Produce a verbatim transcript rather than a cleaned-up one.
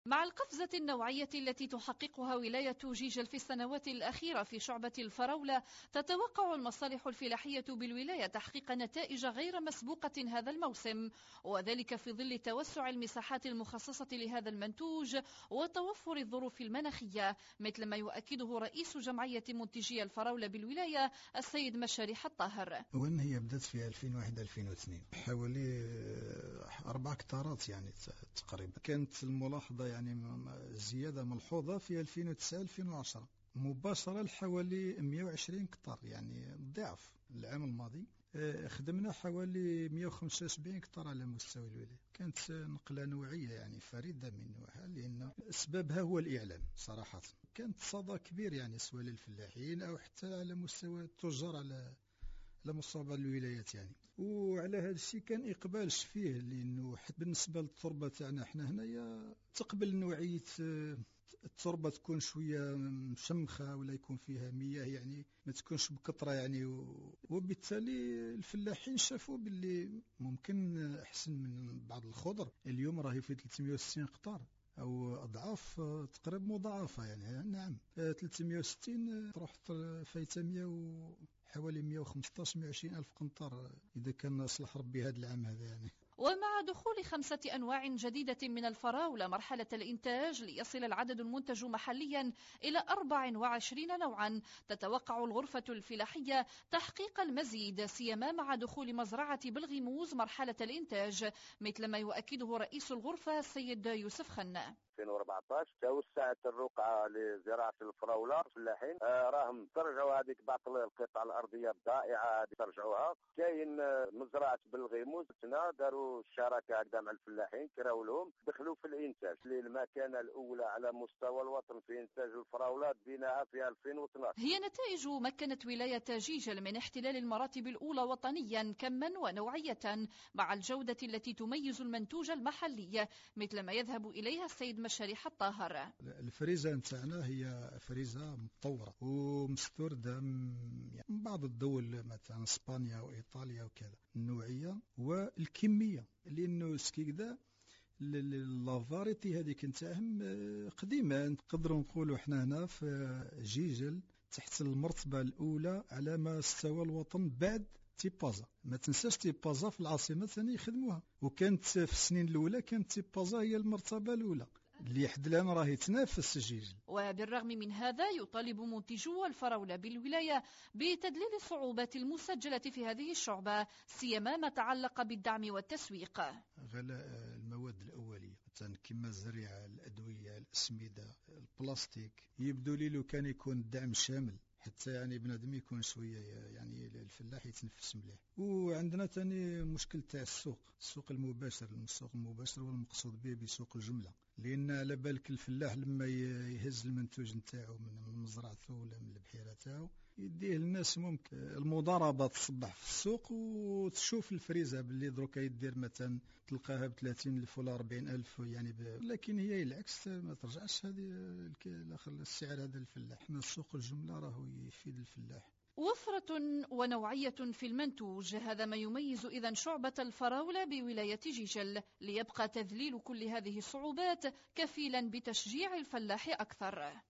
مع القفزة النوعية التي تحققها ولاية جيجل في السنوات الأخيرة في شعبة الفراولة، تتوقع المصالح الفلاحية بالولاية تحقيق نتائج غير مسبوقة هذا الموسم، وذلك في ظل توسع المساحات المخصصة لهذا المنتوج وتوفر الظروف المناخية، مثل ما يؤكده رئيس جمعية منتجي الفراولة بالولاية السيد مشاريح الطاهر. وين هي بدأت في ألفين وواحد ألفين واثنين حوالي أربع كتارات يعني تقريبا. كانت الملاحظة يعني زيادة ملحوظة في ألفين وتسعة ألفين وعشرة مباشرة لحوالي مئة وعشرين كتار، يعني ضعف العام الماضي. خدمنا حوالي مئة وخمسة وسبعين كتار على مستوى الولاية. كانت نقلة نوعية يعني فريدة من نوعها، لأن سببها هو الإعلام صراحة. كانت صدى كبير يعني سواء للفلاحين أو حتى على مستوى التجار على على مستوى الولايات يعني. وعلى هذا الشيء كان إقبال فيه، لأنه بالنسبة للتربة تاعنا احنا هنايا تقبل نوعية التربة تكون شوية مشمخة ولا يكون فيها مياه، يعني ما تكونش بكثرة يعني. وبالتالي الفلاحين شافوا باللي ممكن أحسن من بعض الخضر. اليوم راهي في ثلاثمئة وستين قطار أو أضعاف تقريبا مضاعفة يعني. نعم ثلاثمئة وستين تروح فايتة حوالي مئة وخمسطاش مئة وعشرين ألف قنطار إذا كان صلح ربي هذا العام هذا يعني. ومع دخول خمسة أنواع جديدة من الفراولة مرحلة الإنتاج ليصل العدد المنتج محليا إلى أربع وعشرين نوعا، تتوقع الغرفة الفلاحية تحقيق المزيد، سيما مع دخول مزرعة بلغيموز مرحلة الإنتاج، مثل ما يؤكده رئيس الغرفة السيد يوسف خنة. ألفين وأربعطاش توسعت الرقعة لزراعة الفراولة. الفلاحين آه راهم ترجعوا هذيك بعض القطع الأرضية الضائعة هذه ترجعوها. كاين مزرعة بالغيموز تنا داروا الشراكة هكذا مع الفلاحين، كراو لهم دخلوا في الإنتاج للمكانة الأولى على مستوى الوطن في إنتاج الفراولة بناء في ألفين واثناش. هي نتائج مكنت ولاية جيجل من احتلال المراتب الأولى وطنيا كما ونوعية مع الجودة التي تميز المنتوج المحلي، مثل ما يذهب إليها السيد مشاريح الطاهر. الفريزة نتاعنا هي فريزة متطورة ومستوردة من بعض الدول مثلا اسبانيا وايطاليا وكذا، النوعية والكمية، لانه سكيكدا لافاريتي هذيك نتاعهم قديمة. نقدروا نقولوا احنا هنا في جيجل تحت المرتبة الأولى على مستوى الوطن بعد تيبازا. ما تنساش تيبازا في العاصمة ثاني يخدموها، وكانت في السنين الأولى كانت تيبازا هي المرتبة الأولى اللي حد الآن راهي تنافس جيجل. وبالرغم من هذا يطالب منتجو الفراولة بالولاية بتدليل الصعوبات المسجلة في هذه الشعبة، سيما ما تعلق بالدعم والتسويق. غلاء المواد الأولية مثلا كما الزريعة، الأدوية، الأسمدة، البلاستيك، يبدو لي لو كان يكون الدعم شامل حتى يعني بنادم يكون شوية يعني الفلاح يتنفس مليح. وعندنا تاني مشكل تاع السوق، السوق المباشر. السوق المباشر والمقصود به بسوق الجملة، لأن على بالك الفلاح لما يهز المنتوج نتاعو من مزرعته ولا من البحيرة تاعو يديه للناس، ممكن المضاربة تصبح في السوق وتشوف الفريزة باللي دروكا يدير مثلا تلقاها بثلاثين ألف ولا أربعين ألف يعني ب... لكن هي العكس ما ترجعش هذه السعر هذا الفلاح. من السوق الجملة راهو يفيد الفلاح. وفرة ونوعية في المنتوج، هذا ما يميز إذن شعبة الفراولة بولاية جيجل، ليبقى تذليل كل هذه الصعوبات كفيلا بتشجيع الفلاح أكثر.